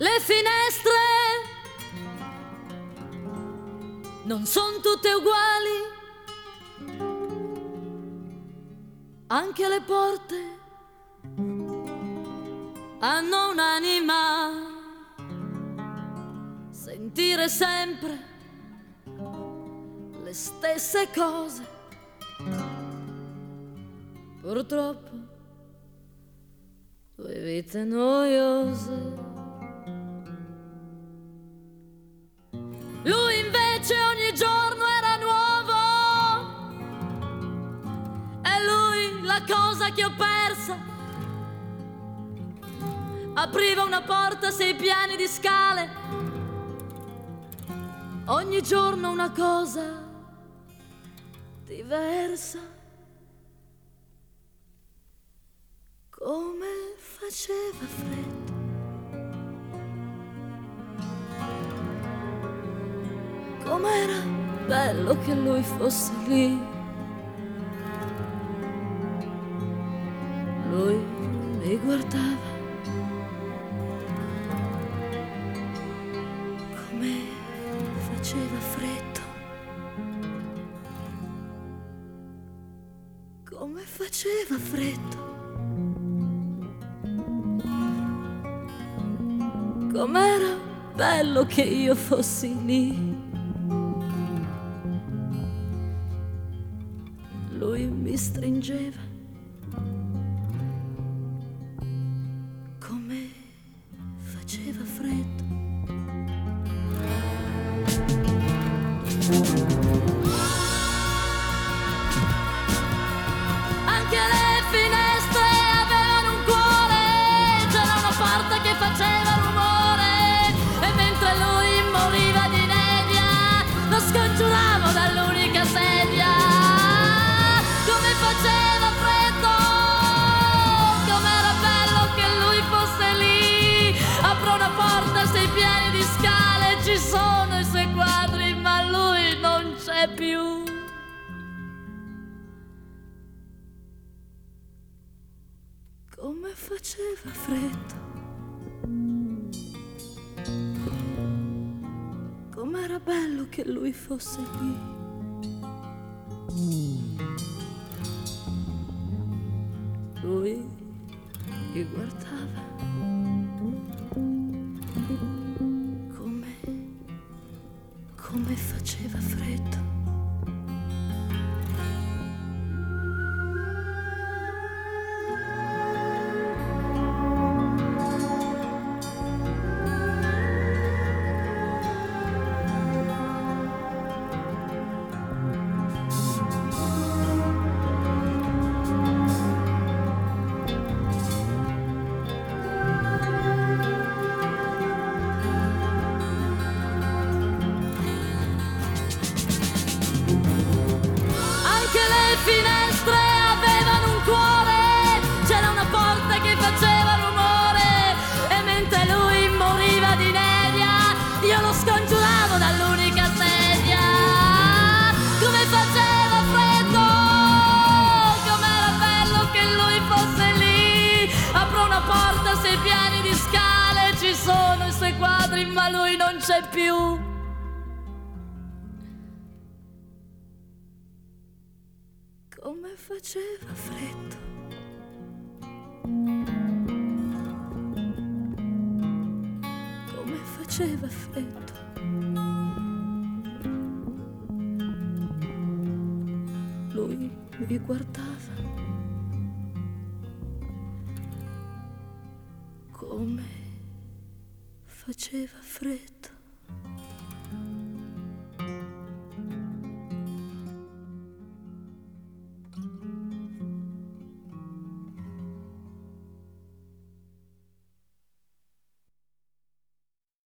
Le finestre non sono tutte uguali, anche le porte hanno un'anima. Sentire sempre le stesse cose, purtroppo due vite noiose. Lui invece ogni giorno era nuovo, e lui la cosa che ho persa. Apriva una porta a 6 piani di scale, ogni giorno una cosa diversa. Come faceva freddo, com'era bello che lui fosse lì. Lui mi guardava, come faceva freddo, come faceva freddo, com'era bello che io fossi lì. Lui mi stringeva, come faceva freddo. Anche le finestre avevano un cuore, c'era una porta che faceva rumore, e mentre lui moriva di inedia lo scongiuravo dall'unica sedia. Come faceva freddo, com'era bello che lui fosse lì. Apro una porta a 6 piani di scale, ci sono i suoi quadri, ma lui non c'è più. Come faceva freddo, com'era bello che lui fosse lì. Lui mi guardava, come faceva freddo. Le finestre avevano un cuore, c'era una porta che faceva rumore, e mentre lui moriva di inedia io lo scongiuravo dall'unica sedia. Come faceva freddo, com'era bello che lui fosse lì. Apro una porta a 6 piani di scale, ci sono i suoi quadri, ma lui non c'è più. Come faceva freddo, come faceva freddo. Lui mi guardava, come faceva freddo.